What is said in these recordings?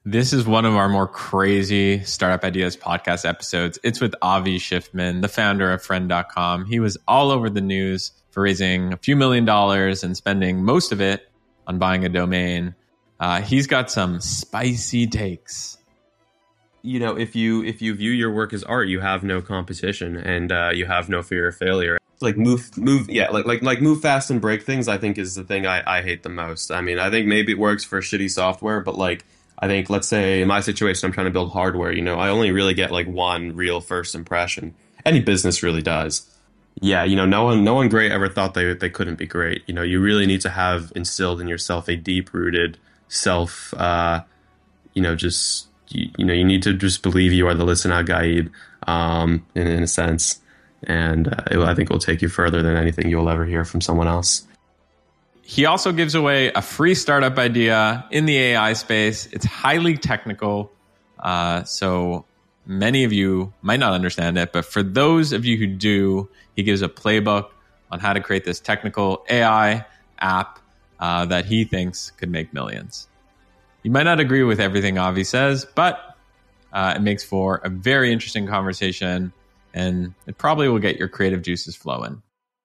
This is one of our more crazy Startup Ideas podcast episodes. It's with Avi Schiffman, the founder of Friend.com. He was all over the news for raising a few $1,000,000 and spending most of it on buying a domain. He's got some spicy takes. You know, if you view your work as art, you have no competition and you have no fear of failure. Like move fast and break things, I think is the thing I hate the most. I mean, I think maybe it works for shitty software, but like, I think, let's say in my situation, I'm trying to build hardware, you know, I only really get like one real first impression. Any business really does. Yeah, you know, no one great ever thought they couldn't be great. You know, you really need to have instilled in yourself a deep-rooted self, you need to just believe you are the listen out Gaib, in a sense. And I think it will take you further than anything you'll ever hear from someone else. He also gives away a free startup idea in the AI space. It's highly technical, so many of you might not understand it, but for those of you who do, he gives a playbook on how to create this technical AI app that he thinks could make millions. You might not agree with everything Avi says, but it makes for a very interesting conversation, and it probably will get your creative juices flowing.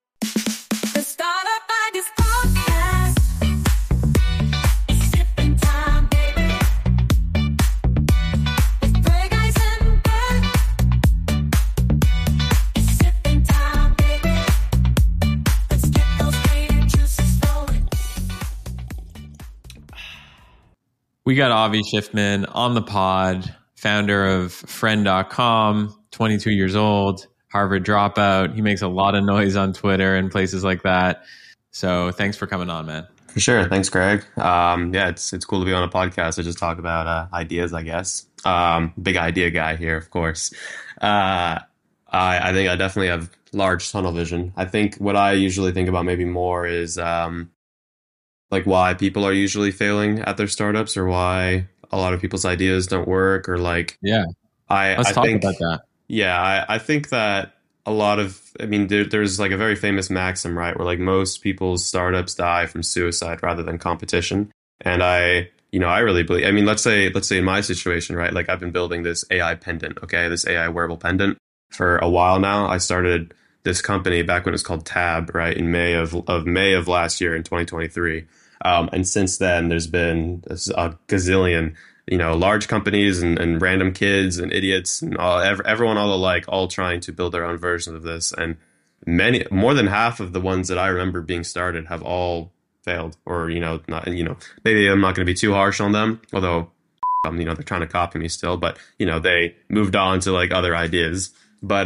We got Avi Schiffman on the pod, founder of Friend.com, 22 years old, Harvard dropout. He makes a lot of noise on Twitter and places like that. So thanks for coming on, man. For sure. Thanks, Greg. It's cool to be on a podcast to just talk about ideas, I guess. Big idea guy here, of course. I think I definitely have large tunnel vision. I think what I usually think about maybe more is like why people are usually failing at their startups, or why a lot of people's ideas don't work, or like, let's talk about that. Yeah, I think that a lot of, there's like a very famous maxim, right, where like most people's startups die from suicide rather than competition. And I really believe, let's say in my situation, right, like I've been building this AI pendant, this AI wearable pendant for a while now. I started this company back when it was called Tab, right, in May of last year in 2023. And since then, there's been a gazillion, large companies and random kids and idiots and everyone all alike, all trying to build their own version of this. And more than half of the ones that I remember being started have all failed, or, maybe I'm not going to be too harsh on them, although, they're trying to copy me still, but, they moved on to like other ideas. But,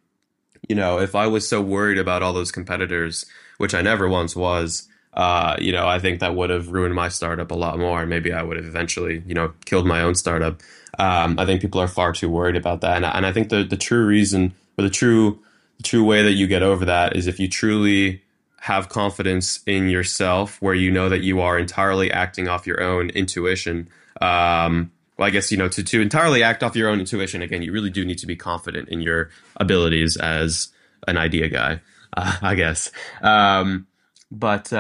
if I was so worried about all those competitors, which I never once was, I think that would have ruined my startup a lot more. And maybe I would have eventually, killed my own startup. I think people are far too worried about that. And I think the true reason, or the true way that you get over that is if you truly have confidence in yourself, where you know that you are entirely acting off your own intuition. Well, I guess, to entirely act off your own intuition, again, you really do need to be confident in your abilities as an idea guy, I guess. But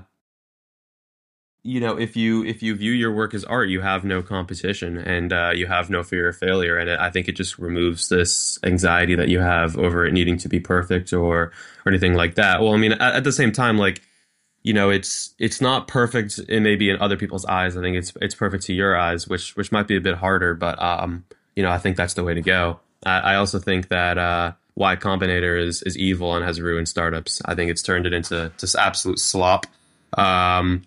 if you view your work as art, you have no competition and you have no fear of failure. And I think it just removes this anxiety that you have over it needing to be perfect or anything like that. Well, at the same time, like, it's not perfect in maybe in other people's eyes. I think it's perfect to your eyes, which might be a bit harder, but I think that's the way to go. I also think that Y Combinator is evil and has ruined startups. I think it's turned it into just absolute slop. Move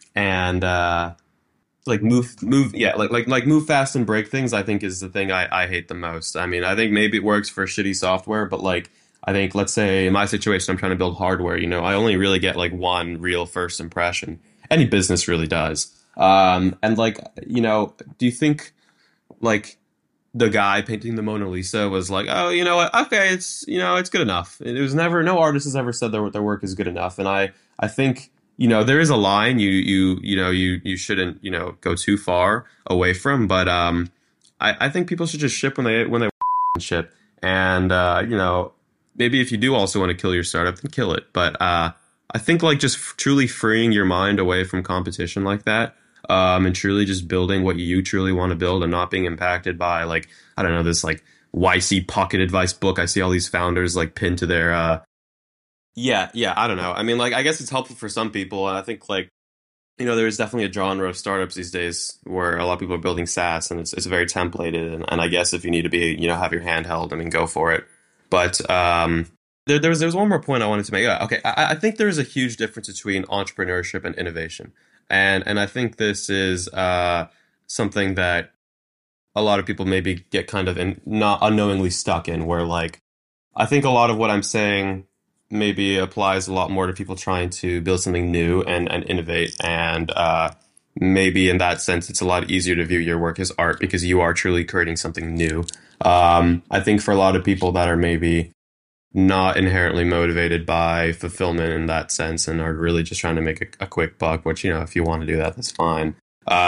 fast and break things, I think is the thing I hate the most. I think maybe it works for shitty software, but like, I think, let's say in my situation, I'm trying to build hardware, I only really get like one real first impression. Any business really does. Do you think like the guy painting the Mona Lisa was like, oh, you know what? Okay, it's good enough. It was never, no artist has ever said their work is good enough. And I think, there is a line you shouldn't, go too far away from. But I think people should just ship when they ship. And, maybe if you do also want to kill your startup, then kill it. But I think like just truly freeing your mind away from competition like that, and truly just building what you truly want to build and not being impacted by like, I don't know, this like YC pocket advice book. I see all these founders like pinned to their, yeah, I don't know. I mean, like, I guess it's helpful for some people. And I think like, there's definitely a genre of startups these days where a lot of people are building SaaS and it's very templated. And I guess if you need to be, have your hand held, I mean, go for it. But there was one more point I wanted to make. Yeah, okay, I think there's a huge difference between entrepreneurship and innovation. And I think this is something that a lot of people maybe get kind of not unknowingly stuck in, where like, I think a lot of what I'm saying maybe applies a lot more to people trying to build something new and innovate. And maybe in that sense, it's a lot easier to view your work as art because you are truly creating something new. I think for a lot of people that are maybe not inherently motivated by fulfillment in that sense and are really just trying to make a quick buck, which, if you want to do that, that's fine.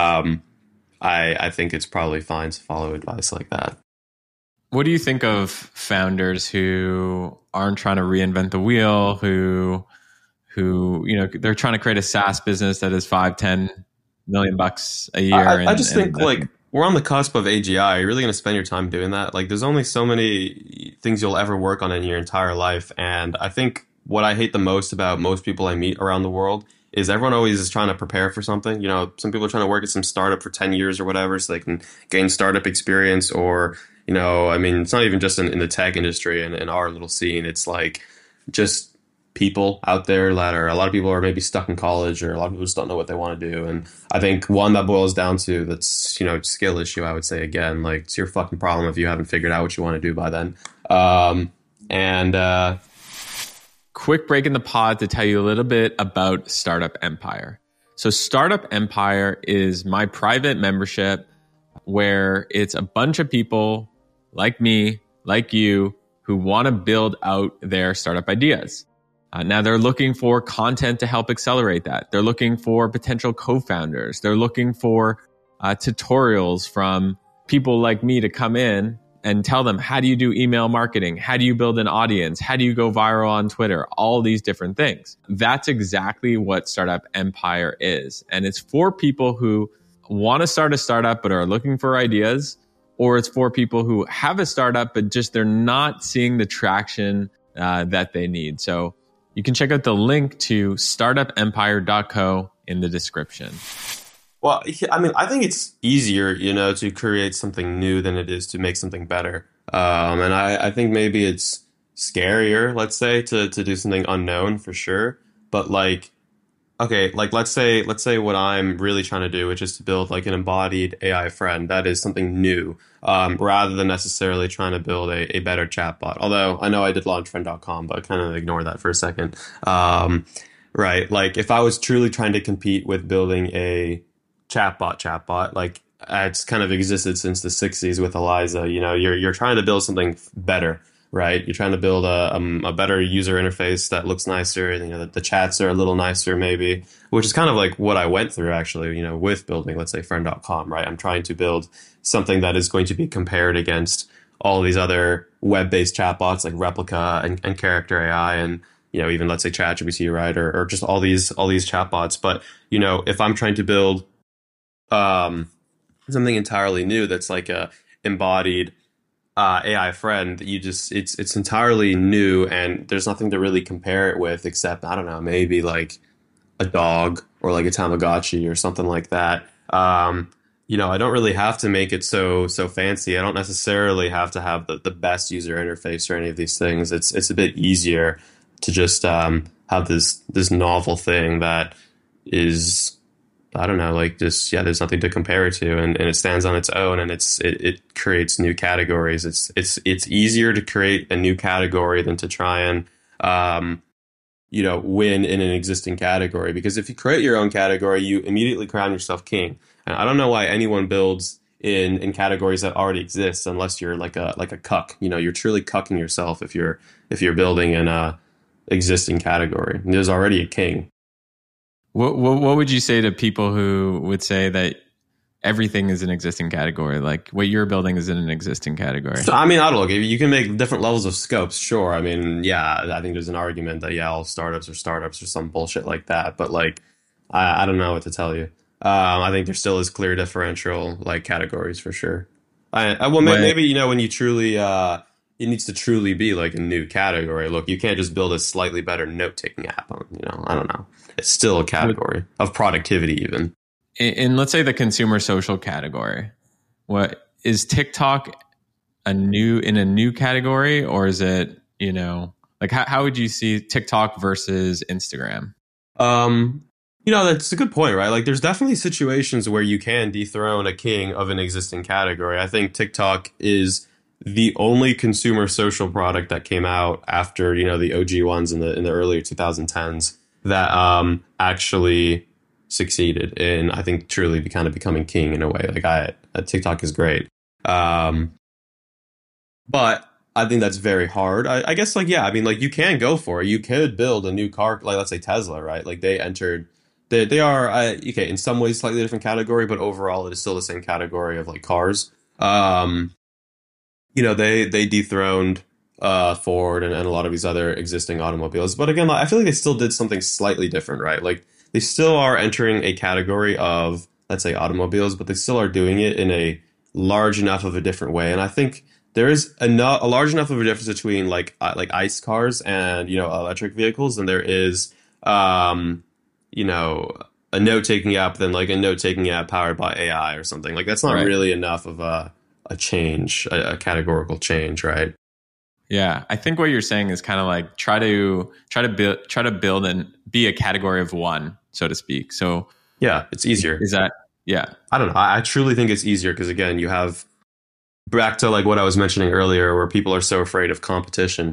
I think it's probably fine to follow advice like that. What do you think of founders who aren't trying to reinvent the wheel, who they're trying to create a SaaS business that is $5-10 million a year? I just think like we're on the cusp of AGI. You're really going to spend your time doing that? Like, there's only so many things you'll ever work on in your entire life. And I think what I hate the most about most people I meet around the world is everyone always is trying to prepare for something. Some people are trying to work at some startup for 10 years or whatever so they can gain startup experience or, I mean, it's not even just in the tech industry and in our little scene. It's like just people out there that are, a lot of people are maybe stuck in college or a lot of people just don't know what they want to do. And I think one that boils down to that's, skill issue, I would say again, like it's your fucking problem if you haven't figured out what you want to do by then. Quick break in the pod to tell you a little bit about Startup Empire. So Startup Empire is my private membership where it's a bunch of people like me, like you, who want to build out their startup ideas. Now they're looking for content to help accelerate that. They're looking for potential co-founders. They're looking for tutorials from people like me to come in and tell them, how do you do email marketing? How do you build an audience? How do you go viral on Twitter? All these different things. That's exactly what Startup Empire is. And it's for people who want to start a startup but are looking for ideas, or it's for people who have a startup but just they're not seeing the traction that they need. So you can check out the link to startupempire.co in the description. Well, I mean, I think it's easier, to create something new than it is to make something better. And I think maybe it's scarier, let's say, to do something unknown for sure. But like, okay, like let's say what I'm really trying to do, which is to build like an embodied AI friend that is something new, rather than necessarily trying to build a better chatbot. Although I know I did launchfriend.com, but I kind of ignore that for a second. Right. Like if I was truly trying to compete with building a chatbot, like it's kind of existed since the 60s with Eliza, you're trying to build something better. Right, you're trying to build a better user interface that looks nicer, and the chats are a little nicer, maybe, which is kind of like what I went through actually. With building, let's say, friend.com. Right, I'm trying to build something that is going to be compared against all of these other web-based chatbots like Replica and Character AI, and even let's say ChatGPT, right, or just all these chatbots. But if I'm trying to build something entirely new that's like a embodied AI friend, it's entirely new and there's nothing to really compare it with except, I don't know, maybe like a dog or like a Tamagotchi or something like that. I don't really have to make it so fancy. I don't necessarily have to have the best user interface or any of these things. It's a bit easier to just have this novel thing that is, I don't know, like just, there's nothing to compare it to, and it stands on its own, and it creates new categories. It's easier to create a new category than to try and win in an existing category, because if you create your own category, you immediately crown yourself king. And I don't know why anyone builds in categories that already exist unless you're like a cuck. You're truly cucking yourself if you're building in a existing category. And there's already a king. What would you say to people who would say that everything is an existing category? Like what you're building is in an existing category. So, I mean, I don't know. You can make different levels of scopes. Sure. I mean, I think there's an argument that, all startups are some bullshit like that. But like, I don't know what to tell you. I think there still is clear differential like categories for sure. Well, What maybe when you truly it needs to truly be like a new category. Look, you can't just build a slightly better note taking app. I don't know. It's still a would category of productivity, even. in let's say the consumer social category, what is TikTok a new category, or is it, like how would you see TikTok versus Instagram? Um, that's a good point, right? Like, there's definitely situations where you can dethrone a king of an existing category. I think TikTok is the only consumer social product that came out after, the OG ones in the earlier 2010s that actually succeeded in, I think, truly kind of becoming king in a way. Like, TikTok is great. Um, but I think that's very hard. I guess, like, yeah, I mean, like, you can go for it. You could build a new car, like, let's say Tesla, right? Like, they are, okay, in some ways, slightly different category, but overall, it is still the same category of, like, cars. They dethroned Ford and a lot of these other existing automobiles. But again, I feel like they still did something slightly different, right? Like, they still are entering a category of, let's say, automobiles, but they still are doing it in a large enough of a different way. And I think there is a large enough of a difference between like ICE cars and electric vehicles than there is you know a note taking app than like a note taking app powered by AI or something. Like, that's not Right. really enough of a change, a categorical change, right? Yeah, I think what you're saying is kind of like try to build and be a category of one, so to speak. So Yeah, it's easier. is that yeah, I don't know. I truly think it's easier because, again, you have back to like what I was mentioning earlier, where people are so afraid of competition.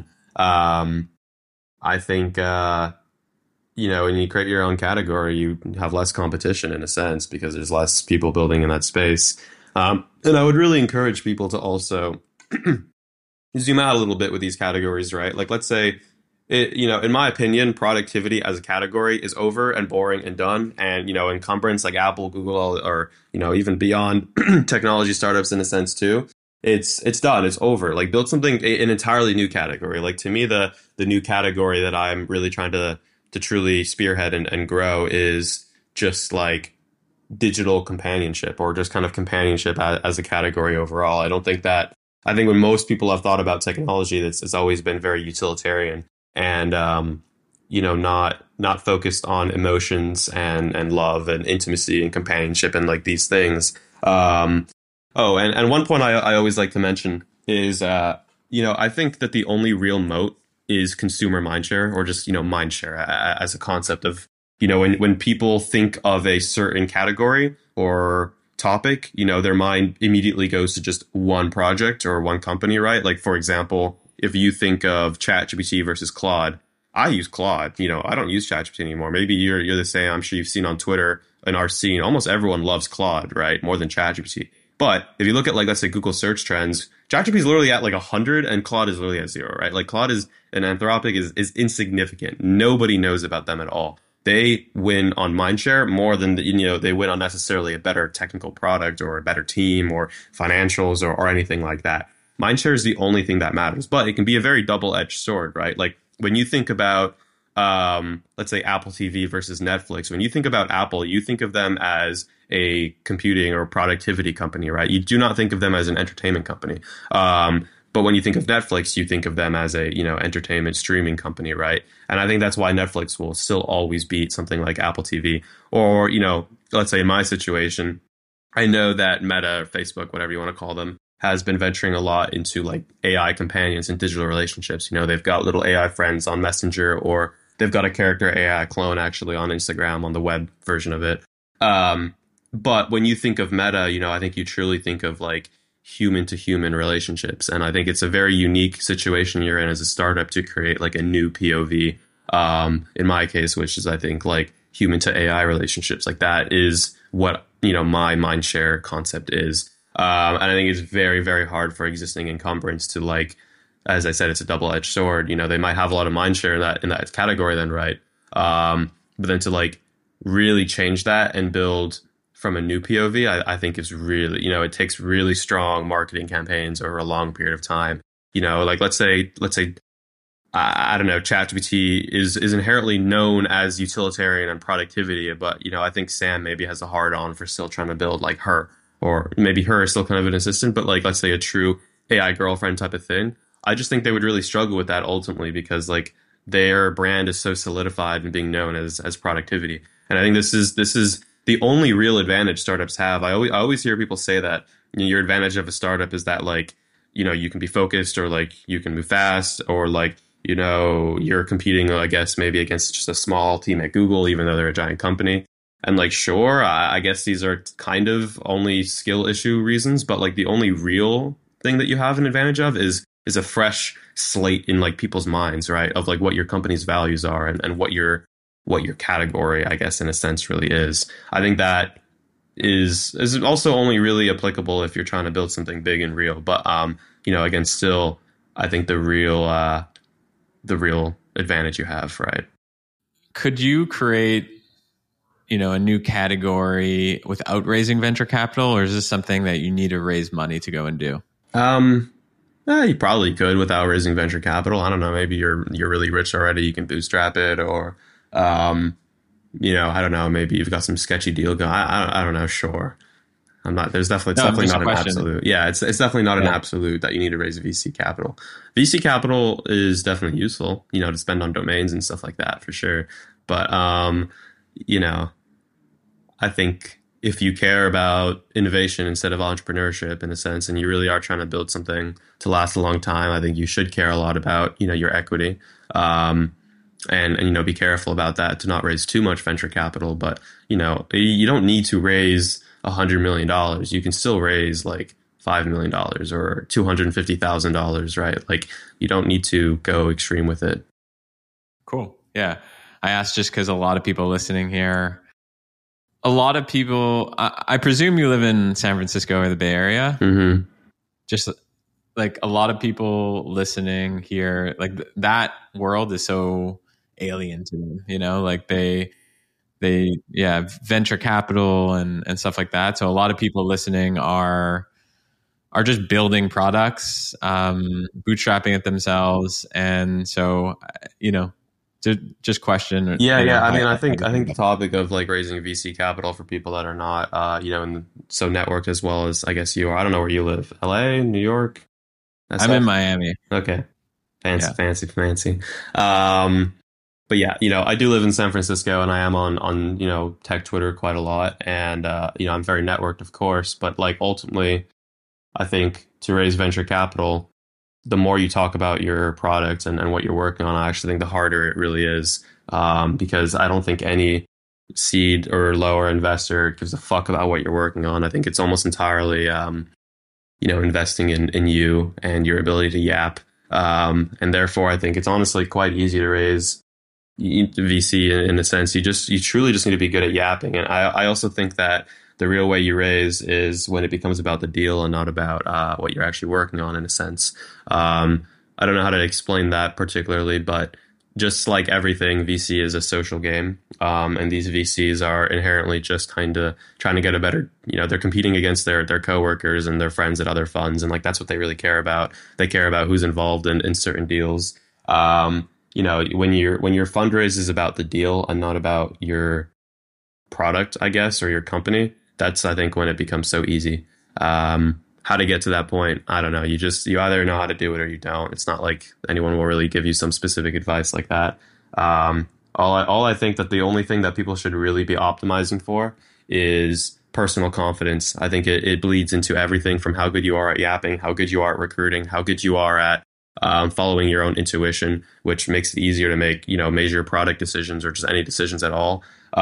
I think when you create your own category, you have less competition in a sense because there's less people building in that space. And I would really encourage people to also zoom out a little bit with these categories, right? Like, let's say, in my opinion, productivity as a category is over and boring and done. And, incumbents like Apple, Google, or, even beyond technology startups in a sense too, it's done. It's over. Like, build something, an entirely new category. Like, to me, the new category that I'm really trying to truly spearhead and grow is just like digital companionship, or just kind of companionship as a category overall. I think when most people have thought about technology, it's always been very utilitarian and not focused on emotions and love and intimacy and companionship and like these things. And one point I always like to mention is I think that the only real moat is consumer mindshare, or just mindshare as a concept of when people think of a certain category or topic, their mind immediately goes to just one project or one company, right? Like, for example, if you think of ChatGPT versus Claude, I use Claude. I don't use ChatGPT anymore. Maybe you're the same. I'm sure you've seen on Twitter, in our scene, almost everyone loves Claude, right? More than ChatGPT. But if you look at, like, let's say Google search trends, ChatGPT is literally at like 100 and Claude is literally at 0, right? Like, Claude is and Anthropic is insignificant. Nobody knows about them at all. They win on mindshare more than they win on necessarily a better technical product or a better team or financials or anything like that. Mindshare is the only thing that matters, but it can be a very double-edged sword, right? Like, when you think about let's say Apple TV versus Netflix, when you think about Apple, you think of them as a computing or productivity company, right? You do not think of them as an entertainment company. But when you think of Netflix, you think of them as a entertainment streaming company, right? And I think that's why Netflix will still always beat something like Apple TV. Or let's say in my situation, I know that Meta, or Facebook, whatever you want to call them, has been venturing a lot into like AI companions and digital relationships. They've got little AI friends on Messenger, or they've got a character AI clone actually on Instagram, on the web version of it. But when you think of Meta, I think you truly think of like human to human relationships. And I think it's a very unique situation you're in as a startup to create like a new POV, in my case, which is, I think, like human to AI relationships. Like, that is what, my mindshare concept is. And I think it's very, very hard for existing incumbents to, like, as I said, it's a double-edged sword. They might have a lot of mindshare in that category then, right? But then to like really change that and build from a new POV, I think is really, it takes really strong marketing campaigns over a long period of time. Like, let's say I don't know, ChatGPT is inherently known as utilitarian and productivity, but I think Sam maybe has a hard on for still trying to build like her, or maybe her is still kind of an assistant, but like let's say a true AI girlfriend type of thing. I just think they would really struggle with that ultimately because like their brand is so solidified and being known as productivity. And I think this is the only real advantage startups have. I always hear people say that your advantage of a startup is that like, you can be focused or like you can move fast or like, you're competing, I guess, maybe against just a small team at Google, even though they're a giant company. And like, sure, I guess these are kind of only skill issue reasons, but like the only real thing that you have an advantage of is a fresh slate in like people's minds, right? Of like what your company's values are and what your category, I guess, in a sense really is. I think that is also only really applicable if you're trying to build something big and real. But again, still, I think the real advantage you have, right? Could you create, a new category without raising venture capital, or is this something that you need to raise money to go and do? You probably could without raising venture capital. I don't know. Maybe you're really rich already. You can bootstrap it, or I don't know. Maybe you've got some sketchy deal going. I don't know. Sure. I'm not. There's definitely. It's definitely not an absolute. Yeah, it's definitely not an absolute that you need to raise VC capital. VC capital is definitely useful, to spend on domains and stuff like that for sure. But I think if you care about innovation instead of entrepreneurship in a sense, and you really are trying to build something to last a long time, I think you should care a lot about your equity. And be careful about that to not raise too much venture capital. But you don't need to raise $100 million. You can still raise like $5 million or $250,000, right? Like you don't need to go extreme with it. Cool. Yeah. I asked just because a lot of people listening here, a lot of people, I presume you live in San Francisco or the Bay Area. Mm-hmm. Just like a lot of people listening here, like that world is so alien to them, like they venture capital and stuff like that. So a lot of people listening are just building products, bootstrapping it themselves. And so, just question. Yeah. I mean, I think the topic of like raising VC capital for people that are not, so networked as well as I guess you are. I don't know where you live. LA, New York? I'm in Miami. Okay. Fancy. But yeah, I do live in San Francisco and I am on tech Twitter quite a lot. And, I'm very networked, of course. But like ultimately, I think to raise venture capital, the more you talk about your product and what you're working on, I actually think the harder it really is. Because I don't think any seed or lower investor gives a fuck about what you're working on. I think it's almost entirely, investing in you and your ability to yap. And therefore, I think it's honestly quite easy to raise VC in a sense. You truly just need to be good at yapping. And I also think that the real way you raise is when it becomes about the deal and not about what you're actually working on in a sense. I don't know how to explain that particularly, but just like everything, VC is a social game. And these VCs are inherently just kind of trying to get a better, they're competing against their coworkers and their friends at other funds. And like, that's what they really care about. They care about who's involved in certain deals. When your fundraise is about the deal and not about your product, I guess, or your company, that's, I think, when it becomes so easy. How to get to that point, I don't know. You either know how to do it or you don't. It's not like anyone will really give you some specific advice like that. All I think that the only thing that people should really be optimizing for is personal confidence. I think it bleeds into everything from how good you are at yapping, how good you are at recruiting, how good you are at following your own intuition, which makes it easier to make, major product decisions or just any decisions at all.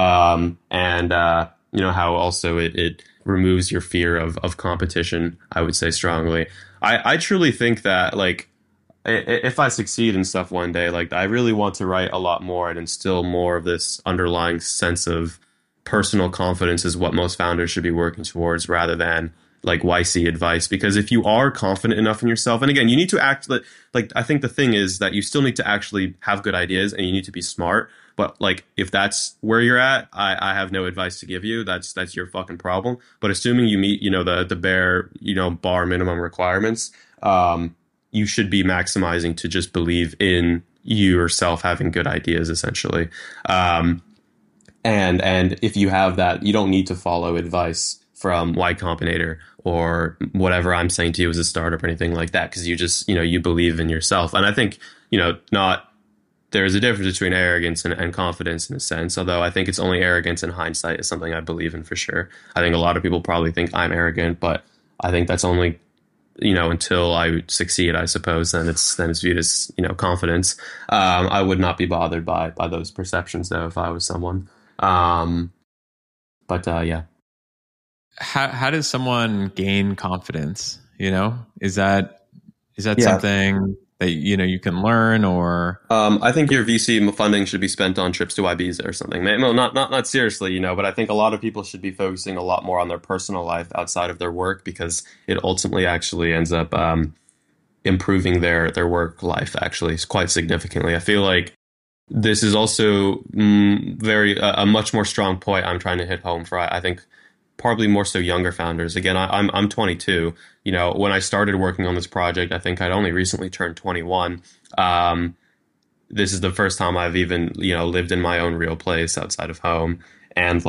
How also it removes your fear of competition, I would say strongly. I truly think that, like, if I succeed in stuff one day, like, I really want to write a lot more and instill more of this underlying sense of personal confidence is what most founders should be working towards rather than like YC advice. Because if you are confident enough in yourself, and again, you need to act like I think the thing is that you still need to actually have good ideas and you need to be smart. But like, if that's where you're at, I have no advice to give you. That's your fucking problem. But assuming you meet, the bare, bar minimum requirements, you should be maximizing to just believe in you yourself having good ideas, essentially. And if you have that, you don't need to follow advice from Y Combinator or whatever I'm saying to you as a startup or anything like that, because you just, you believe in yourself. And I think, not there's a difference between arrogance and confidence in a sense, although I think it's only arrogance in hindsight is something I believe in for sure. I think a lot of people probably think I'm arrogant, but I think that's only, until I succeed, I suppose, then it's viewed as, confidence. I would not be bothered by those perceptions though, if I was someone. Yeah. How does someone gain confidence? Is that Yeah. something that you can learn, or I think your VC funding should be spent on trips to Ibiza or something. Well, not seriously, but I think a lot of people should be focusing a lot more on their personal life outside of their work, because it ultimately actually ends up improving their work life actually quite significantly. I feel like this is also a much more strong point I'm trying to hit home for. I think probably more so younger founders. Again, I'm 22. When I started working on this project, I think I'd only recently turned 21. This is the first time I've even, lived in my own real place outside of home. And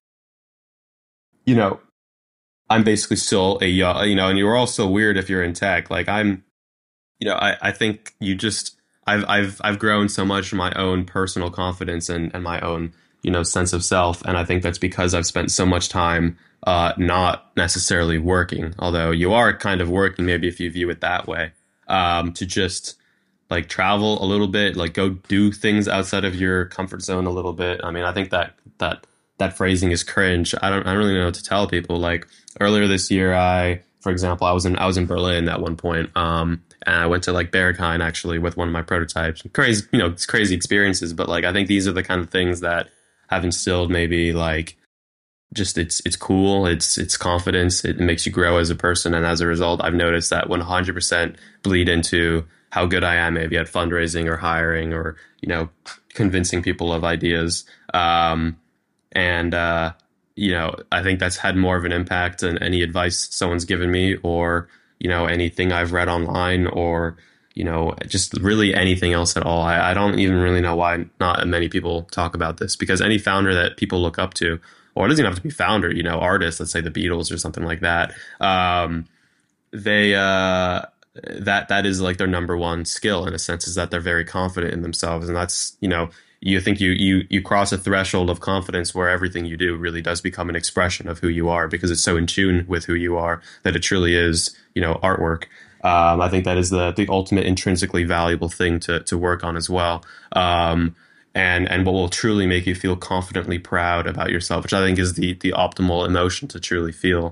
I'm basically still a young, and you're also weird if you're in tech. Like I think I've grown so much in my own personal confidence and my own, sense of self. And I think that's because I've spent so much time not necessarily working, although you are kind of working, maybe if you view it that way, to just like travel a little bit, like go do things outside of your comfort zone a little bit. I mean, I think that phrasing is cringe. I don't really know what to tell people. Like earlier this year, for example, I was in Berlin at one point, and I went to like Berghain actually with one of my prototypes. Crazy, it's crazy experiences, but like I think these are the kind of things that have instilled maybe like just it's cool, it's confidence, it makes you grow as a person, and as a result, I've noticed that 100% bleed into how good I am maybe at fundraising or hiring or convincing people of ideas, and I think that's had more of an impact than any advice someone's given me or anything I've read online or just really anything else at all. I don't even really know why not many people talk about this, because any founder that people look up to, or it doesn't even have to be founder, artists, let's say the Beatles or something like that, that is like their number one skill in a sense, is that they're very confident in themselves. And that's, you think you cross a threshold of confidence where everything you do really does become an expression of who you are, because it's so in tune with who you are that it truly is, artwork. I think that is the ultimate intrinsically valuable thing to work on as well. And what will truly make you feel confidently proud about yourself, which I think is the optimal emotion to truly feel.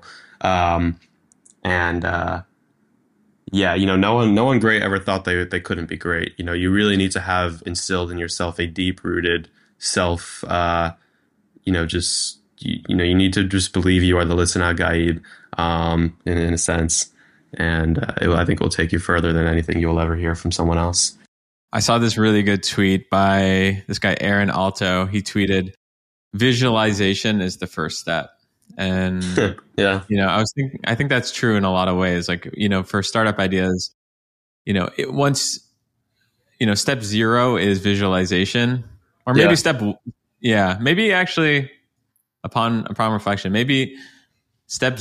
No one great ever thought they couldn't be great. You really need to have instilled in yourself a deep rooted self, you need to just believe you are the listen out guide, in a sense. And I think it will take you further than anything you'll ever hear from someone else. I saw this really good tweet by this guy, Aaron Alto. He tweeted, "Visualization is the first step." And, yeah, I think that's true in a lot of ways. Like, for startup ideas, step 0 is visualization, or maybe maybe actually upon reflection, maybe step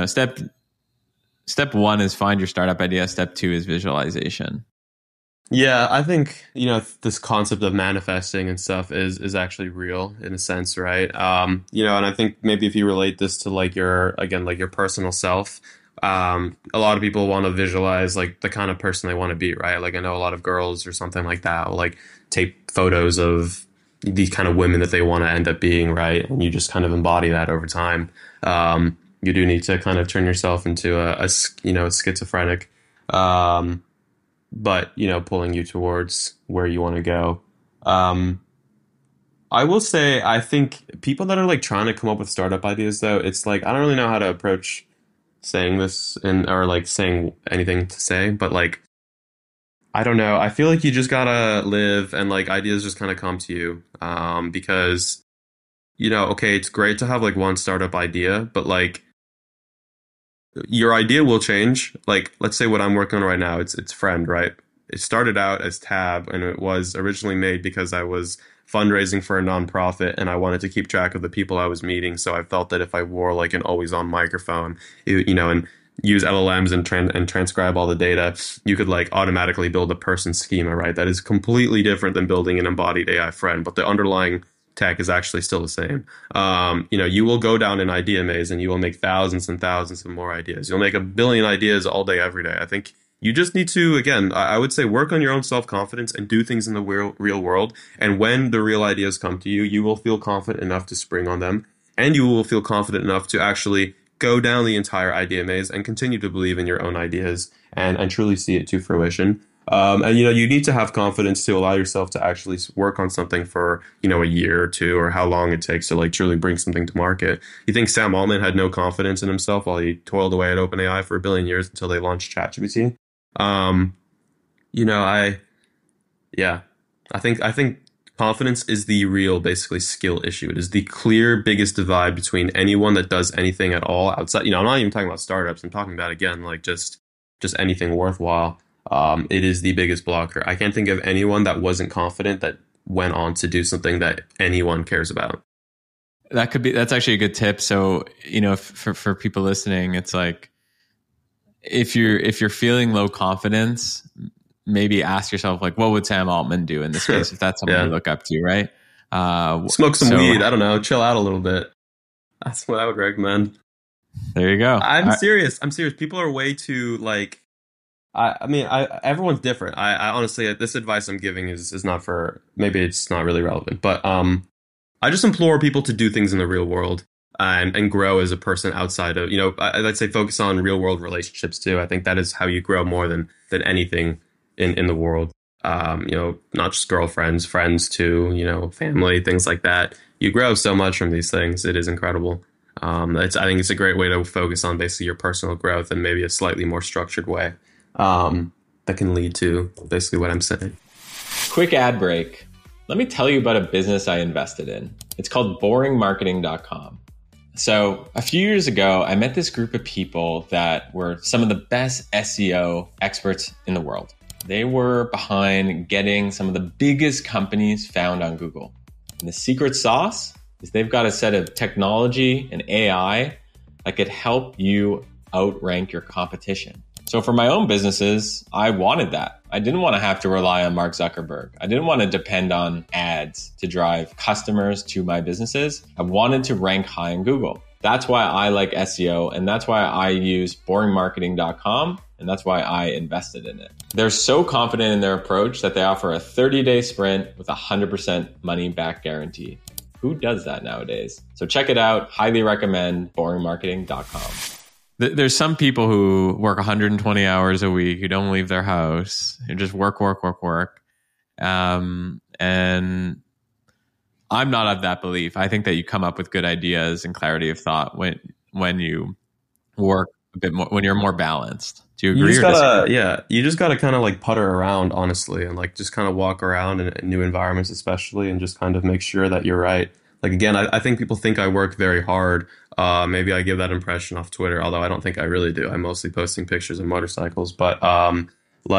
1 is find your startup idea. Step 2 is visualization. Yeah, I think, this concept of manifesting and stuff is actually real in a sense, right? And I think maybe if you relate this to like your personal self, a lot of people want to visualize like the kind of person they want to be, right? Like I know a lot of girls or something like that will like take photos of these kind of women that they want to end up being, right? And you just kind of embody that over time. You do need to kind of turn yourself into a schizophrenic, but pulling you towards where you want to go. I will say, I think people that are like trying to come up with startup ideas, though, it's like I don't really know how to approach saying this or like saying anything to say, but like I don't know. I feel like you just gotta live, and like ideas just kind of come to you, because okay, it's great to have like one startup idea, but like your idea will change. Like, let's say what I'm working on right now, it's Friend, right? it started out as Tab, and it was originally made because I was fundraising for a nonprofit and I wanted to keep track of the people I was meeting. So I felt that if I wore like an always on microphone, and use LLMs and transcribe all the data, you could like automatically build a person schema, right? That is completely different than building an embodied AI friend, but the underlying tech is actually still the same. You will go down an idea maze and you will make thousands and thousands of more ideas. You'll make a billion ideas all day, every day. I think you just need to, again, I would say work on your own self-confidence and do things in the real world. And when the real ideas come to you, you will feel confident enough to spring on them. And you will feel confident enough to actually go down the entire idea maze and continue to believe in your own ideas and truly see it to fruition. You need to have confidence to allow yourself to actually work on something for, a year or two, or how long it takes to like truly bring something to market. You think Sam Altman had no confidence in himself while he toiled away at OpenAI for a billion years until they launched ChatGPT? I think confidence is the real, basically, skill issue. It is the clear biggest divide between anyone that does anything at all outside. I'm not even talking about startups. I'm talking about, again, like just anything worthwhile. It is the biggest blocker. I can't think of anyone that wasn't confident that went on to do something that anyone cares about. That's actually a good tip. So, for people listening, it's like, if you're feeling low confidence, maybe ask yourself, like, what would Sam Altman do in this case if that's someone you look up to, right? Smoke some weed. I don't know. Chill out a little bit. That's what I would recommend. There you go. I'm serious. People are way too like. Everyone's different. I honestly, this advice I'm giving is not for. Maybe it's not really relevant, but I just implore people to do things in the real world. And grow as a person outside of, I'd say focus on real world relationships too. I think that is how you grow more than anything in the world. Not just girlfriends, friends too, family, things like that. You grow so much from these things. It is incredible. I think it's a great way to focus on basically your personal growth in maybe a slightly more structured way that can lead to basically what I'm saying. Quick ad break. Let me tell you about a business I invested in. It's called boringmarketing.com. So a few years ago, I met this group of people that were some of the best SEO experts in the world. They were behind getting some of the biggest companies found on Google. And the secret sauce is they've got a set of technology and AI that could help you outrank your competition. So for my own businesses, I wanted that. I didn't want to have to rely on Mark Zuckerberg. I didn't want to depend on ads to drive customers to my businesses. I wanted to rank high in Google. That's why I like SEO, and that's why I use boringmarketing.com, and that's why I invested in it. They're so confident in their approach that they offer a 30-day sprint with a 100% money back guarantee. Who does that nowadays? So check it out. Highly recommend boringmarketing.com. There's some people who work 120 hours a week, who don't leave their house, who just work. And I'm not of that belief. I think that you come up with good ideas and clarity of thought when you work a bit more, when you're more balanced. Do you agree? You just gotta kind of like putter around, honestly, and like just kind of walk around in new environments, especially, and just kind of make sure that you're right. Like, again, I think people think I work very hard. Maybe I give that impression off Twitter, although I don't think I really do. I'm mostly posting pictures of motorcycles. But I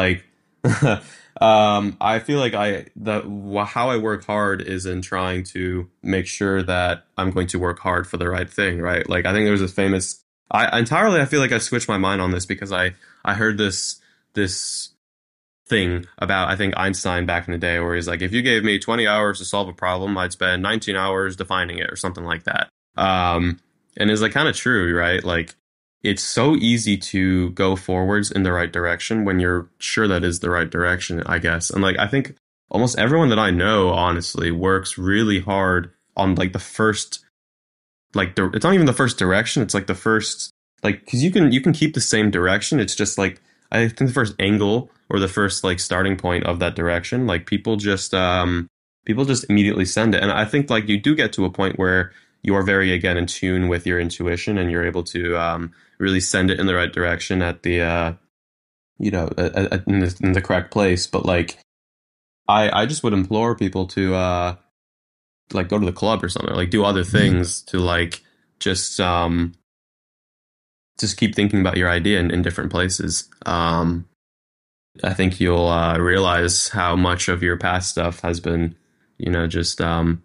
feel like how I work hard is in trying to make sure that I'm going to work hard for the right thing, right? Like, I think there was a famous. I feel like I switched my mind on this because I heard this thing about, I think, Einstein back in the day, where he's like, if you gave me 20 hours to solve a problem, I'd spend 19 hours defining it, or something like that. And it's like kind of true, right? Like, it's so easy to go forwards in the right direction when you're sure that is the right direction, I guess. And like, I think almost everyone that I know, honestly, works really hard on like the first, like, it's not even the first direction. It's like the first, like, because you can keep the same direction. It's just like, I think the first angle or the first like starting point of that direction, like people just immediately send it. And I think like you do get to a point where you are very, again, in tune with your intuition, and you're able to really send it in the right direction at the in the correct place. But like I just would implore people to like go to the club or something, like do other things to like just keep thinking about your idea in different places. I think you'll realize how much of your past stuff has been, just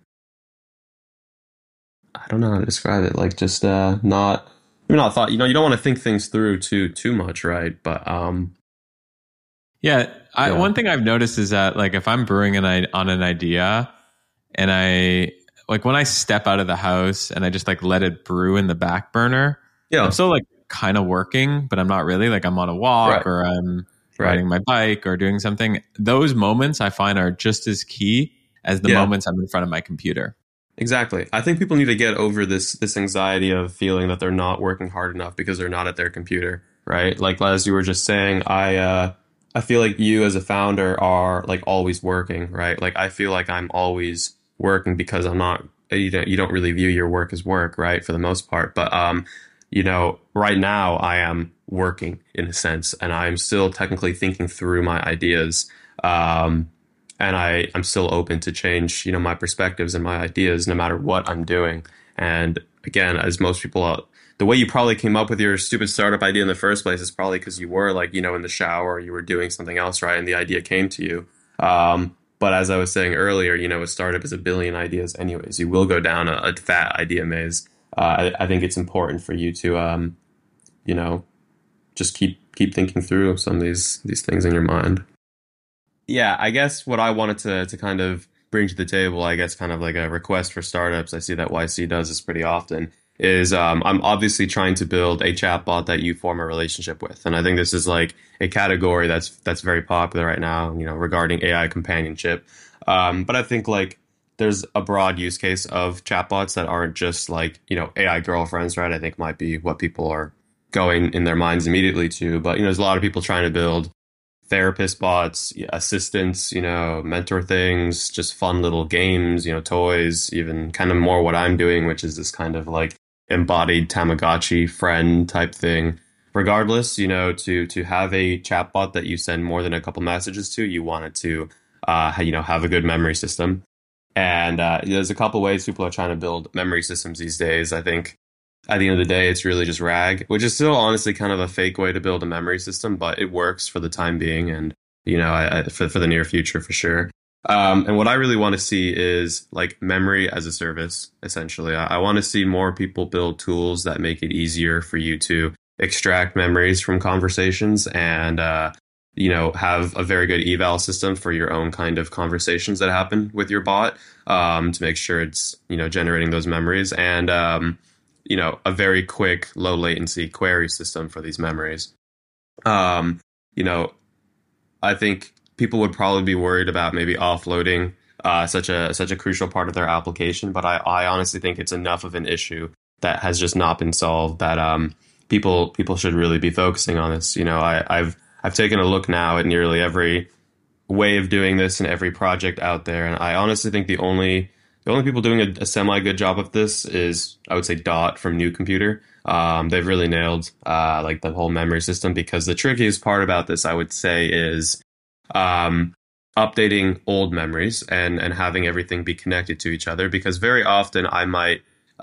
I don't know how to describe it. Like just not maybe not thought. You don't want to think things through too much, right? But Yeah, yeah, one thing I've noticed is that like if I'm brewing on an idea, and I like when I step out of the house and I just like let it brew in the back burner, I'm yeah, still like kind of working, but I'm not really. Like I'm on a walk right, or I'm right, riding my bike or doing something. Those moments I find are just as key as the yeah. moments I'm in front of my computer. Exactly. I think people need to get over this anxiety of feeling that they're not working hard enough because they're not at their computer, right? Like as you were just saying, I feel like you as a founder are like always working, right? Like I feel like I'm always working because I'm not you don't really view your work as work, right? For the most part. But right now I am working in a sense and I'm still technically thinking through my ideas. And I'm still open to change, my perspectives and my ideas no matter what I'm doing. And again, as most people, the way you probably came up with your stupid startup idea in the first place is probably because you were like, in the shower, or you were doing something else, right? And the idea came to you. But as I was saying earlier, a startup is a billion ideas anyways. You will go down a fat idea maze. I think it's important for you to, you know, just keep thinking through some of these things in your mind. Yeah, I guess what I wanted to kind of bring to the table, I guess kind of like a request for startups, I see that YC does this pretty often, is I'm obviously trying to build a chatbot that you form a relationship with. And I think this is like a category that's very popular right now, regarding AI companionship. But I think like there's a broad use case of chatbots that aren't just like, AI girlfriends, right? I think might be what people are going in their minds immediately to. But, there's a lot of people trying to build therapist bots, assistants, mentor things, just fun little games, toys, even kind of more what I'm doing, which is this kind of like embodied Tamagotchi friend type thing. Regardless, to have a chatbot that you send more than a couple messages to, you want it to, have a good memory system. And there's a couple ways people are trying to build memory systems these days. I think at the end of the day, it's really just RAG, which is still honestly kind of a fake way to build a memory system, but it works for the time being and, for the near future for sure. And what I really want to see is like memory as a service, essentially. I want to see more people build tools that make it easier for you to extract memories from conversations and, have a very good eval system for your own kind of conversations that happen with your bot, to make sure it's, generating those memories and, a very quick, low latency query system for these memories. Um, you know, I think people would probably be worried about maybe offloading such a crucial part of their application, but I honestly think it's enough of an issue that has just not been solved that people should really be focusing on this. I've taken a look now at nearly every way of doing this and every project out there, and I honestly think the only people doing a semi good job of this is, I would say, Dot from New Computer. They've really nailed like the whole memory system because the trickiest part about this, I would say, is updating old memories and having everything be connected to each other. Because very often I might,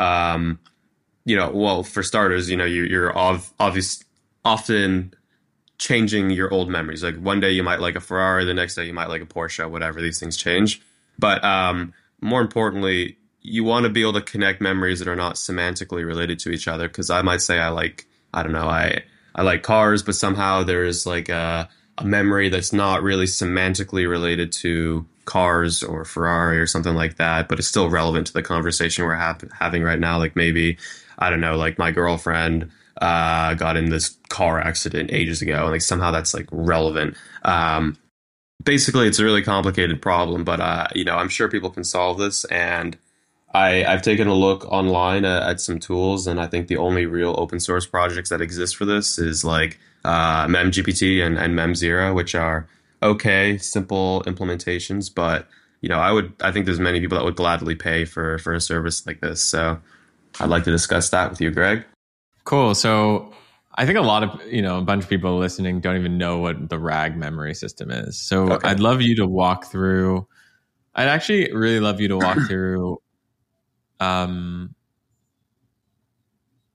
well, for starters, you're obvious often changing your old memories. Like one day you might like a Ferrari, the next day you might like a Porsche, whatever. These things change, but more importantly, you want to be able to connect memories that are not semantically related to each other. Because I might say I don't know, I like cars, but somehow there's like a memory that's not really semantically related to cars or Ferrari or something like that, but it's still relevant to the conversation we're having right now. Like maybe, I don't know, like my girlfriend got in this car accident ages ago, and like somehow that's like relevant. Basically, it's a really complicated problem, but I'm sure people can solve this. And I've taken a look online at some tools, and I think the only real open source projects that exist for this is like MemGPT and MemZero, which are okay, simple implementations. But I think there's many people that would gladly pay for a service like this. So I'd like to discuss that with you, Greg. Cool. So I think a lot of, a bunch of people listening don't even know what the RAG memory system is. So Okay. I'd love you to walk through, I'd actually really love you to walk through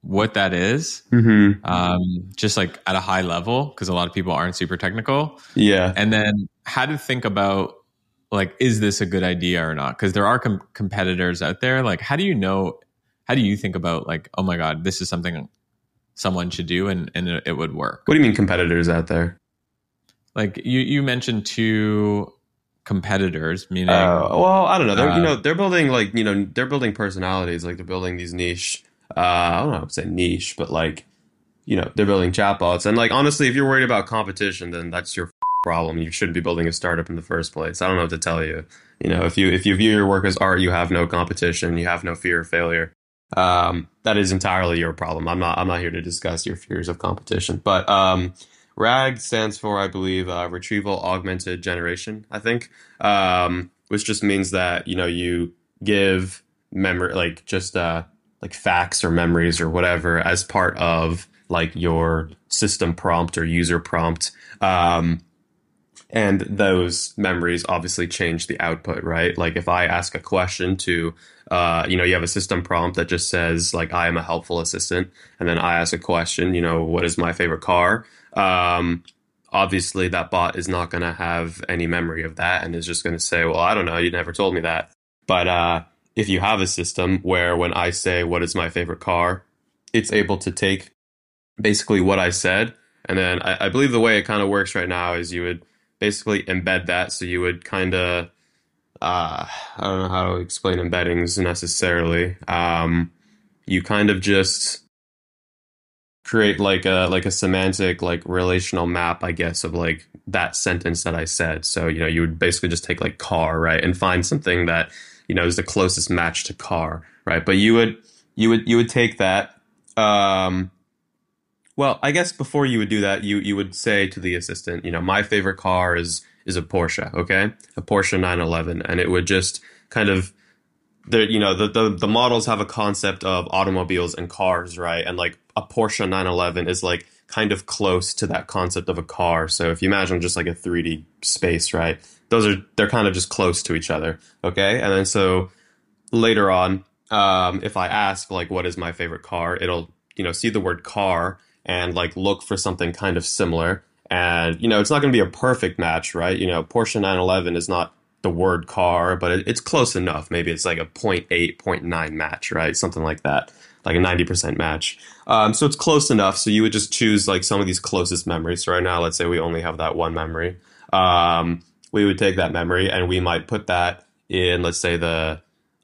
what that is, just like at a high level, because a lot of people aren't super technical. Yeah. And then how to think about, like, is this a good idea or not? Because there are competitors out there. Like, how do you think about, like, oh my God, this is something someone should do and it would work? What do you mean competitors out there? Like you mentioned two competitors, meaning well, I don't know. They're building they're building personalities. Like they're building these niche. I don't know, I would say niche, but like, they're building chatbots. And like honestly, if you're worried about competition, then that's your problem. You shouldn't be building a startup in the first place. I don't know what to tell you. If you view your work as art, you have no competition, you have no fear of failure. That is entirely your problem. I'm not here to discuss your fears of competition. But RAG stands for, I believe, Retrieval Augmented Generation, I think, which just means that, you give memory, like just like facts or memories or whatever as part of like your system prompt or user prompt. And those memories obviously change the output, right? Like if I ask a question to, you have a system prompt that just says like, I am a helpful assistant. And then I ask a question, what is my favorite car? Obviously that bot is not going to have any memory of that and is just going to say, well, I don't know, you never told me that. But if you have a system where when I say, what is my favorite car, it's able to take basically what I said. And then I believe the way it kind of works right now is you would basically embed that. So you would kind of, I don't know how to explain embeddings necessarily. You kind of just create like a semantic, like relational map, I guess, of like that sentence that I said. So, you would basically just take like car, right, and find something that, is the closest match to car, right? But you would take that. Well, I guess before you would do that, you would say to the assistant, my favorite car is a Porsche, okay? A Porsche 911. And it would just kind of, the models have a concept of automobiles and cars, right? And like a Porsche 911 is like kind of close to that concept of a car. So if you imagine just like a 3D space, right? They're kind of just close to each other, okay? And then so later on, if I ask like, what is my favorite car? It'll, see the word car and like look for something kind of similar. And, it's not going to be a perfect match, right? Porsche 911 is not the word car, but it's close enough. Maybe it's like a 0.8, 0.9 match, right? Something like that, like a 90% match. So it's close enough. So you would just choose like some of these closest memories. So right now, let's say we only have that one memory. We would take that memory and we might put that in, let's say the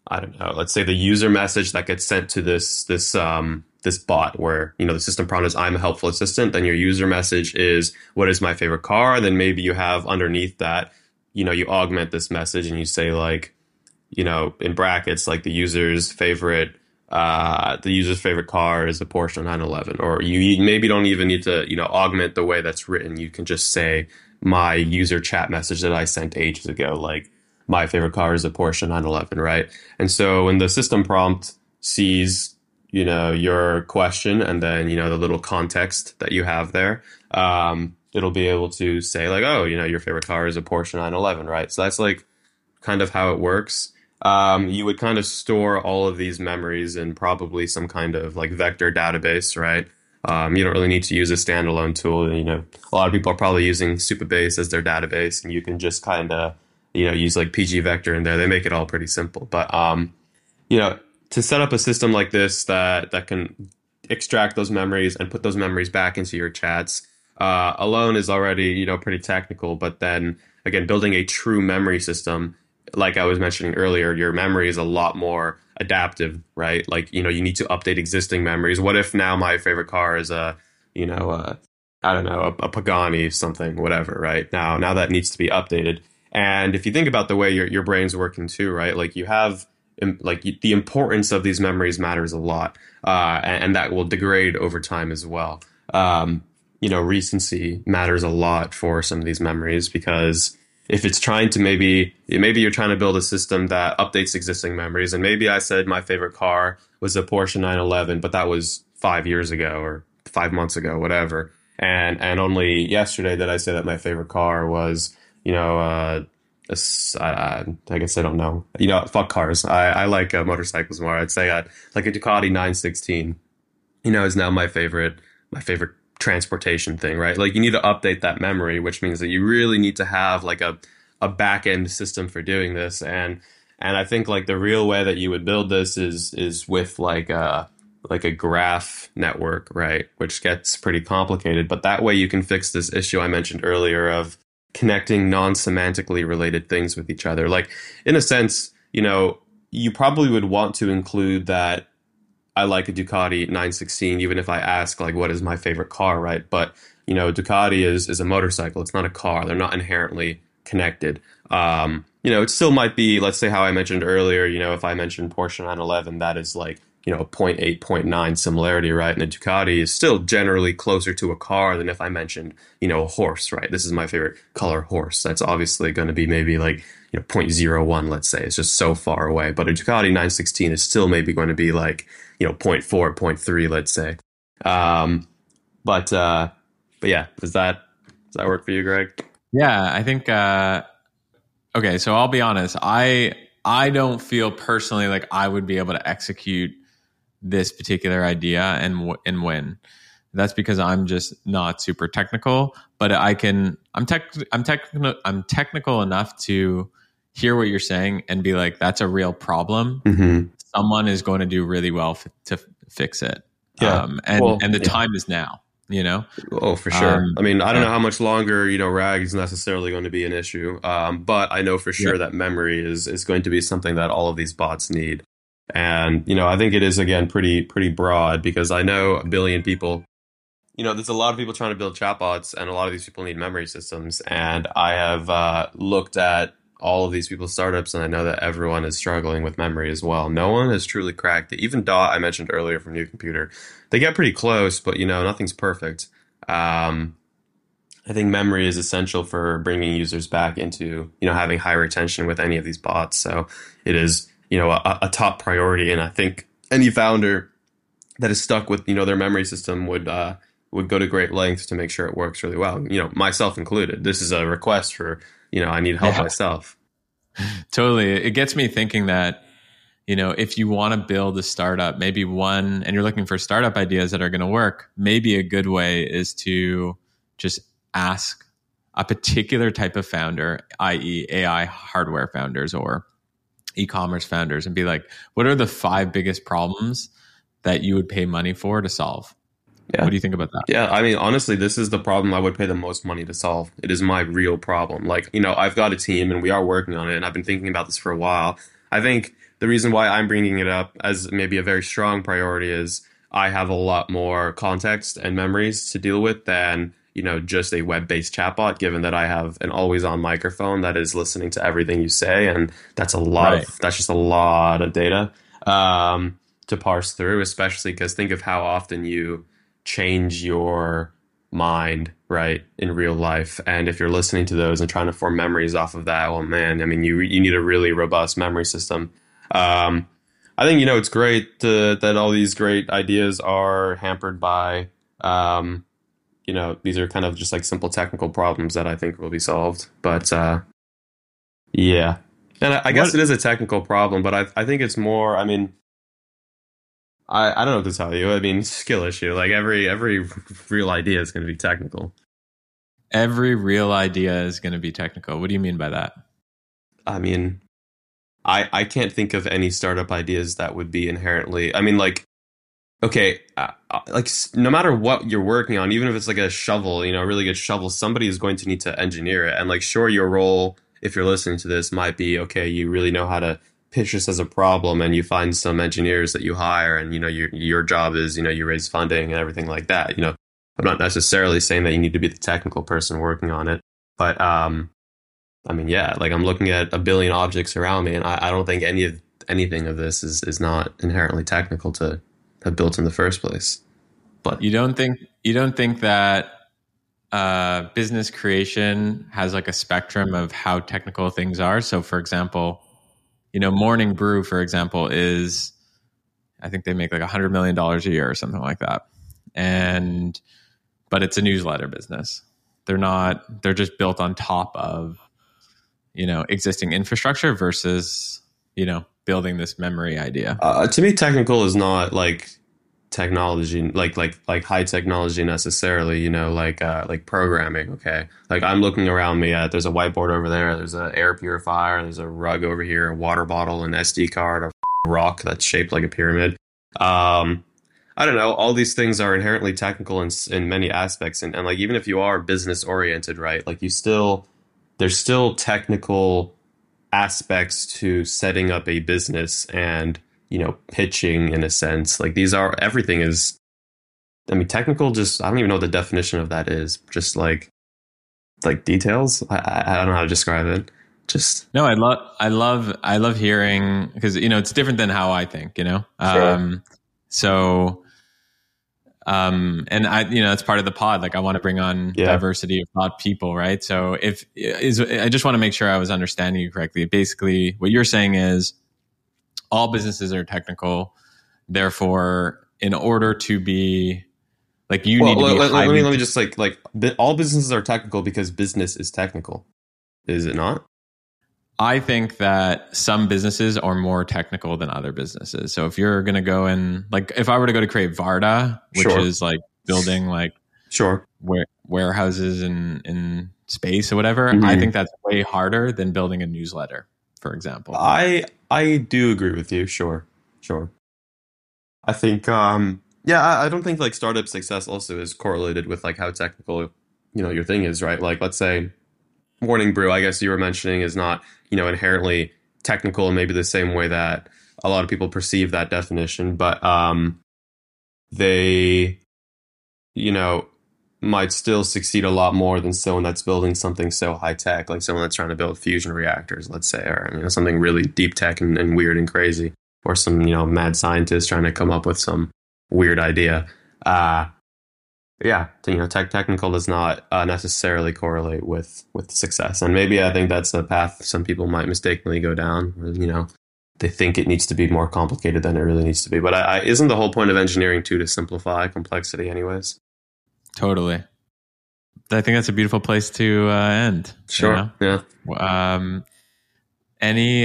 user message that gets sent to this bot where, the system prompt is, I'm a helpful assistant. Then your user message is, what is my favorite car? Then maybe you have underneath that, you augment this message and you say like, in brackets, like the user's favorite car is a Porsche 911. Or you maybe don't even need to, augment the way that's written. You can just say my user chat message that I sent ages ago, like my favorite car is a Porsche 911, right? And so when the system prompt sees, your question and then, the little context that you have there, it'll be able to say like, oh, your favorite car is a Porsche 911, right? So that's like kind of how it works. You would kind of store all of these memories in probably some kind of like vector database, right? You don't really need to use a standalone tool. A lot of people are probably using Supabase as their database, and you can just kind of, use like PG Vector in there. They make it all pretty simple. But, to set up a system like this that can extract those memories and put those memories back into your chats alone is already, pretty technical. But then again, building a true memory system, like I was mentioning earlier, your memory is a lot more adaptive, right? Like, you need to update existing memories. What if now my favorite car is a Pagani something, whatever, right? Now that needs to be updated. And if you think about the way your brain's working too, right? Like you have the importance of these memories matters a lot, and that will degrade over time as well. Recency matters a lot for some of these memories, because if it's trying to maybe you're trying to build a system that updates existing memories, and maybe I said my favorite car was a Porsche 911, but that was 5 years ago or 5 months ago, whatever. And only yesterday did I say that my favorite car was, I guess I don't know. Fuck cars. I like motorcycles more. I'd say like a Ducati 916. is now my favorite transportation thing, right? Like you need to update that memory, which means that you really need to have like a back end system for doing this. And I think like the real way that you would build this is with like a graph network, right? Which gets pretty complicated, but that way you can fix this issue I mentioned earlier of connecting non-semantically related things with each other. Like in a sense, you probably would want to include that I like a Ducati 916, even if I ask like, what is my favorite car, right? But Ducati is a motorcycle. It's not a car. They're not inherently connected. It still might be, let's say how I mentioned earlier, if I mentioned Porsche 911, that is like, zero point 0.8, 0.9 similarity, right? And a Ducati is still generally closer to a car than if I mentioned, a horse, right? This is my favorite color, horse. That's obviously going to be maybe like, zero point 0.01, let's say. It's just so far away. But a Ducati 916 is still maybe going to be like, 0.4, 0.3, let's say. But yeah, does that work for you, Greg? Yeah, I think, okay, so I'll be honest. I don't feel personally like I would be able to execute this particular idea and win. That's because I'm just not super technical, but I'm technical enough to hear what you're saying and be like, that's a real problem. Mm-hmm. Someone is going to do really well to fix it. Yeah. And the time is now, Oh, for sure. I mean, I don't yeah. know how much longer, RAG is necessarily going to be an issue. But I know for sure that memory is going to be something that all of these bots need. And, I think it is, again, pretty broad because I know a billion people, there's a lot of people trying to build chatbots and a lot of these people need memory systems. And I have looked at all of these people's startups and I know that everyone is struggling with memory as well. No one has truly cracked it. Even Dot, I mentioned earlier from New Computer, they get pretty close, but, nothing's perfect. I think memory is essential for bringing users back into, having high retention with any of these bots. So it is, a top priority. And I think any founder that is stuck with, their memory system would go to great lengths to make sure it works really well. Myself included. This is a request for, I need help myself. Totally. It gets me thinking that, if you want to build a startup, and you're looking for startup ideas that are going to work, maybe a good way is to just ask a particular type of founder, i.e. AI hardware founders or e-commerce founders, and be like, what are the 5 biggest problems that you would pay money for to solve? Yeah. What do you think about that? Yeah, I mean, honestly, this is the problem I would pay the most money to solve. It is my real problem. Like, I've got a team and we are working on it, and I've been thinking about this for a while. I think the reason why I'm bringing it up as maybe a very strong priority is I have a lot more context and memories to deal with than, just a web-based chatbot, given that I have an always-on microphone that is listening to everything you say. And that's that's just a lot of data to parse through, especially because think of how often you change your mind, right, in real life. And if you're listening to those and trying to form memories off of that, well, man, I mean, you need a really robust memory system. I think, it's great that all these great ideas are hampered by, these are kind of just like simple technical problems that I think will be solved. But yeah. And I guess it is a technical problem, but I think it's more, I mean, I don't know what to tell you. I mean, skill issue. Like every real idea is going to be technical. Every real idea is going to be technical. What do you mean by that? I mean, I can't think of any startup ideas that would be inherently. I mean, like, okay, like no matter what you're working on, even if it's like a shovel, a really good shovel, somebody is going to need to engineer it. And like, sure, your role, if you're listening to this, might be okay. You really know how to pitch this as a problem, and you find some engineers that you hire, and your job is you raise funding and everything like that. I'm not necessarily saying that you need to be the technical person working on it, but I mean, yeah, like I'm looking at a billion objects around me, and I don't think anything of this is not inherently technical to have built in the first place. But you don't think that business creation has like a spectrum of how technical things are? So, for example, Morning Brew, for example, is, I think they make like $100 million a year or something like that. But it's a newsletter business. They're just built on top of, existing infrastructure versus, building this memory idea. To me, technical is not like technology, like high technology necessarily, you know, like programming. Okay, like I'm looking around me at there's a whiteboard over there, there's an air purifier, there's a rug over here, a water bottle, an SD card, a rock that's shaped like a pyramid. I don't know. All these things are inherently technical in many aspects, and like even if you are business oriented, right? Like there's still technical aspects to setting up a business and, you know, pitching in a sense. Like everything is, I mean, technical. Just I don't even know what the definition of that is. Just like details. I don't know how to describe it. Just no. I love hearing, because you know it's different than how I think. You know. Sure. And I, you know, it's part of the pod. Like I want to bring on diversity of thought people, right? So I just want to make sure I was understanding you correctly. Basically, what you're saying is all businesses are technical. Therefore, in order to be like, you need to be let me just like all businesses are technical because business is technical. Is it not? I think that some businesses are more technical than other businesses. So if you're going to go in, like if I were to go to create Varda, which is like building like warehouses in space or whatever, I think that's way harder than building a newsletter, for example. I do agree with you. Sure. I think, I don't think like startup success also is correlated with like how technical, you know, your thing is, right? Like let's say Morning Brew, I guess you were mentioning, is not, you know, inherently technical in maybe the same way that a lot of people perceive that definition, but they, you know, might still succeed a lot more than someone that's building something so high tech, like someone that's trying to build fusion reactors, let's say, or, you know, something really deep tech and weird and crazy, or some, you know, mad scientist trying to come up with some weird idea. You know, technical does not necessarily correlate with success, and maybe I think that's a path some people might mistakenly go down. Where, you know, they think it needs to be more complicated than it really needs to be. But isn't the whole point of engineering to simplify complexity, anyways? Totally. I think that's a beautiful place to end. Sure. You know? Yeah. Any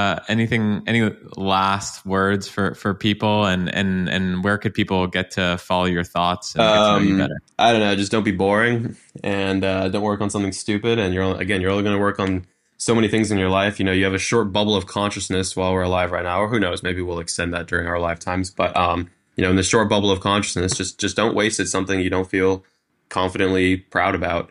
last words for people, and where could people get to follow your thoughts and get to know you better? I don't know. Just don't be boring, and don't work on something stupid. And you're only going to work on so many things in your life. You know, you have a short bubble of consciousness while we're alive right now, or who knows? Maybe we'll extend that during our lifetimes. But you know, in the short bubble of consciousness, just don't waste it. Something you don't feel confidently proud about.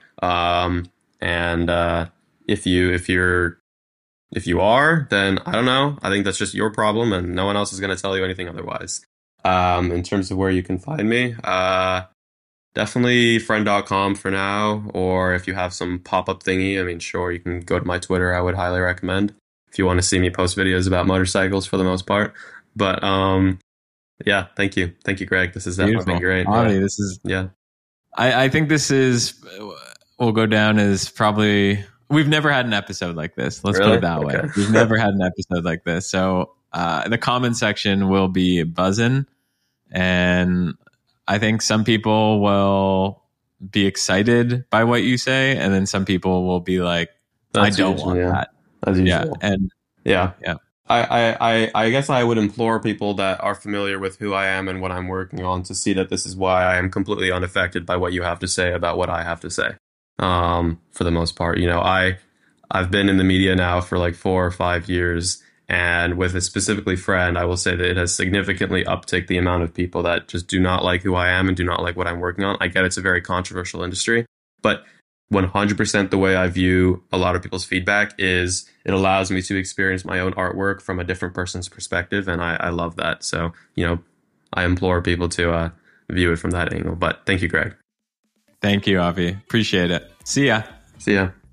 If you are, then I don't know. I think that's just your problem, and no one else is going to tell you anything otherwise. In terms of where you can find me, definitely friend.com for now, or if you have some pop-up thingy, I mean, sure, you can go to my Twitter. I would highly recommend if you want to see me post videos about motorcycles for the most part. But yeah, thank you, Greg. This has definitely been great. Avi, this is I think this will go down as probably. We've never had an episode like this. Let's put it that way. We've never had an episode like this. So the comment section will be buzzing. And I think some people will be excited by what you say. And then some people will be like, I don't want that. As usual. Yeah. I guess I would implore people that are familiar with who I am and what I'm working on to see that this is why I am completely unaffected by what you have to say about what I have to say. For the most part, you know, I've been in the media now for like 4 or 5 years, and with a specifically Friend, I will say that it has significantly upticked the amount of people that just do not like who I am and do not like what I'm working on. I get it's a very controversial industry, but 100% the way I view a lot of people's feedback is it allows me to experience my own artwork from a different person's perspective, and I love that. So, you know, I implore people to view it from that angle. But thank you, Greg. Thank you, Avi. Appreciate it. See ya. See ya.